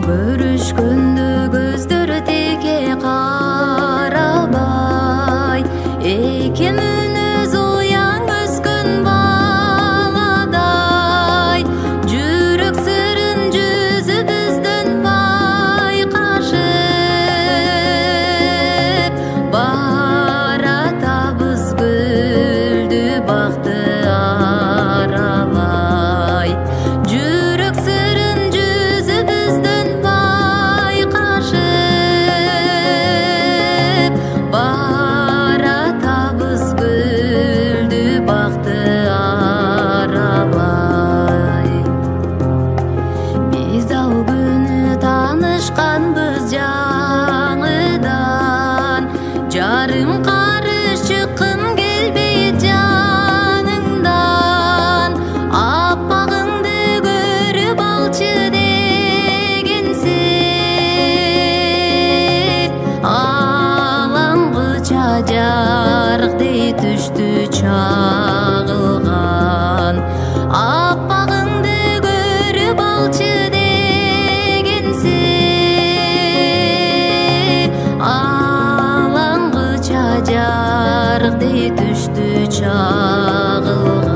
Көрүшкөндө көздөр теке карабай, экинин уяң өскөн баладай, жүрөк сырын жүзүбүздөн байкашып, баратабыз гүлдү бакты аралай. Жүрөк сырын жүзүбүздөн байкашып, баратабыз гүлдү бакты аралай. Биз ал күнү таанышканбыз жаңыдан, жарым карыш чыккым келбейт жаныңдан. Аппагыңды көрүп алчы дегенсиң, алаңгыча жарыктай түштү чагылган. Аппагыңды көрүп алчы дегенсиң, алаңгыча жарыктай түштү чагылган.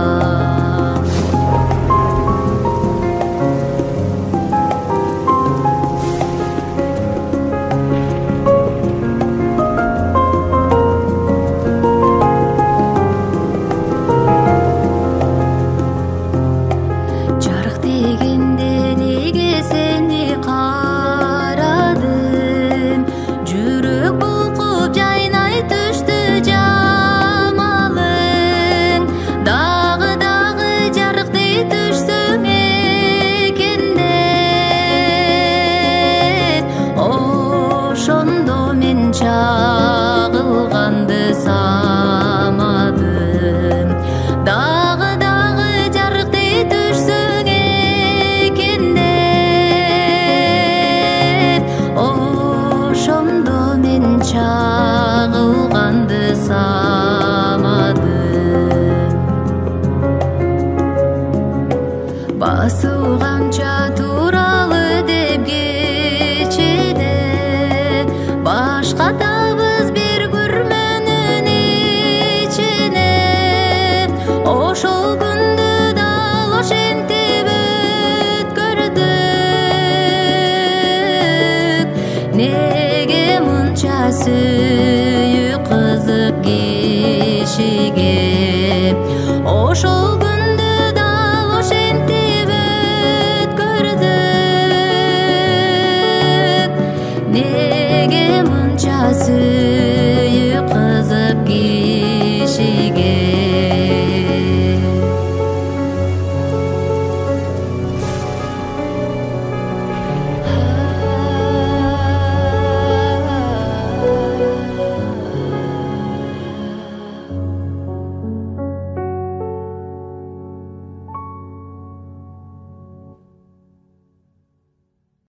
Жарык дегенде неге сени карадым, жүрөк булкуп жайнай түштү жамалың. Дагы жарыктай түшсөң экен деп, ошондо мен чагылганды самадым. Дагы жарыктай түшсөң экен деп, ошондо мен чагылганды самадым. Басылганча туралы деп кечеде, башкатабыз бир күрмөнүн ичине. Ошол күндү дал ошентип өткөрдүк. Неге мынча сүйүк кызык кишиге, ошол